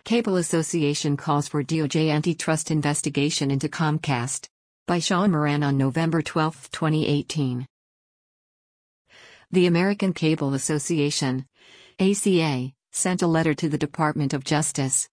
Cable Association calls for DOJ antitrust investigation into Comcast. By Sean Moran on November 12, 2018. The American Cable Association, ACA, sent a letter to the Department of Justice,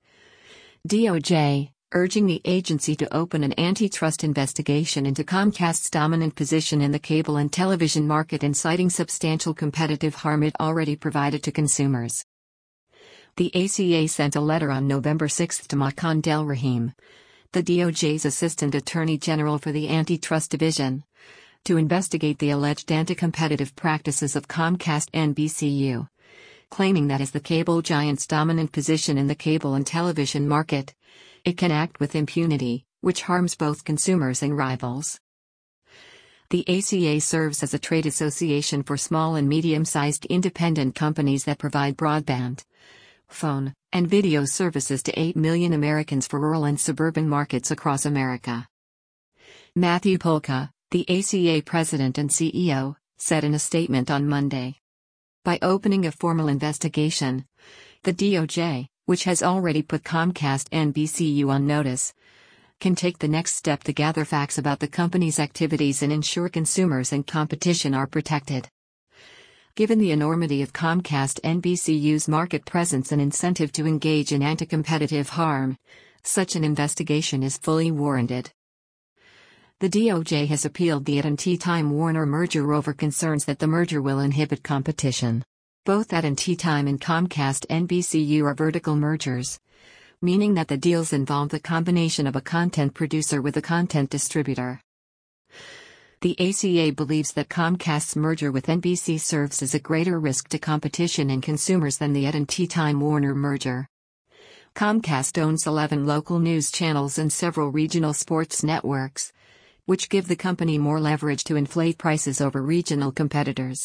DOJ, urging the agency to open an antitrust investigation into Comcast's dominant position in the cable and television market and citing substantial competitive harm it already provided to consumers. The ACA sent a letter on November 6 to Makan Delrahim, the DOJ's Assistant Attorney General for the Antitrust Division, to investigate the alleged anti-competitive practices of Comcast NBCU, claiming that as the cable giant's dominant position in the cable and television market, it can act with impunity, which harms both consumers and rivals. The ACA serves as a trade association for small and medium-sized independent companies that provide broadband, phone, and video services to 8 million Americans for rural and suburban markets across America. Matthew Polka, the ACA president and CEO, said in a statement on Monday. By opening a formal investigation, the DOJ, which has already put Comcast NBCU on notice, can take the next step to gather facts about the company's activities and ensure consumers and competition are protected. Given the enormity of Comcast NBCU's market presence and incentive to engage in anti-competitive harm, such an investigation is fully warranted. The DOJ has appealed the AT&T-Time Warner merger over concerns that the merger will inhibit competition. Both AT&T-Time and Comcast NBCU are vertical mergers, meaning that the deals involve the combination of a content producer with a content distributor. The ACA believes that Comcast's merger with NBC serves as a greater risk to competition and consumers than the AT&T-Time Warner merger. Comcast owns 11 local news channels and several regional sports networks, which give the company more leverage to inflate prices over regional competitors.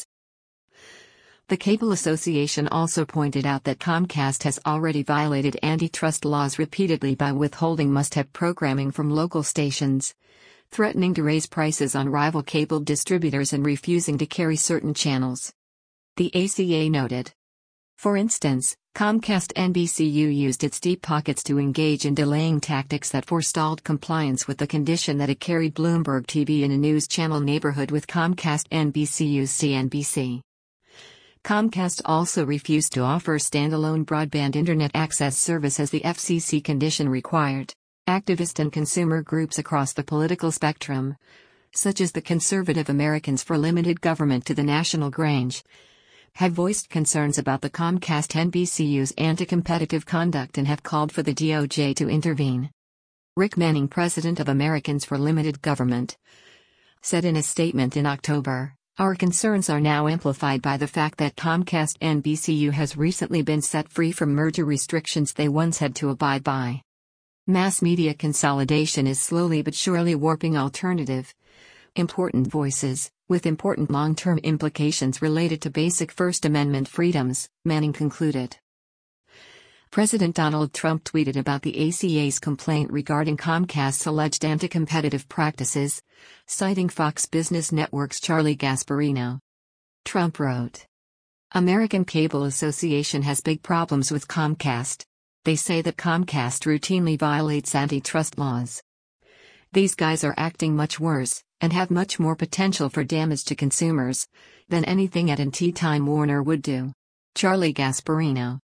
The Cable Association also pointed out that Comcast has already violated antitrust laws repeatedly by withholding must-have programming from local stations, threatening to raise prices on rival cable distributors and refusing to carry certain channels. The ACA noted. For instance, Comcast NBCU used its deep pockets to engage in delaying tactics that forestalled compliance with the condition that it carried Bloomberg TV in a news channel neighborhood with Comcast NBCU's CNBC. Comcast also refused to offer standalone broadband internet access service as the FCC condition required. Activist and consumer groups across the political spectrum, such as the Conservative Americans for Limited Government to the National Grange, have voiced concerns about the Comcast NBCU's anti-competitive conduct and have called for the DOJ to intervene. Rick Manning, president of Americans for Limited Government, said in a statement in October, "Our concerns are now amplified by the fact that Comcast NBCU has recently been set free from merger restrictions they once had to abide by. Mass media consolidation is slowly but surely warping alternative, important voices, with important long-term implications related to basic First Amendment freedoms," Manning concluded. President Donald Trump tweeted about the ACA's complaint regarding Comcast's alleged anti-competitive practices, citing Fox Business Network's Charlie Gasparino. Trump wrote, "American Cable Association has big problems with Comcast. They say that Comcast routinely violates antitrust laws. These guys are acting much worse, and have much more potential for damage to consumers, than anything AT&T-Time Warner would do." Charlie Gasparino,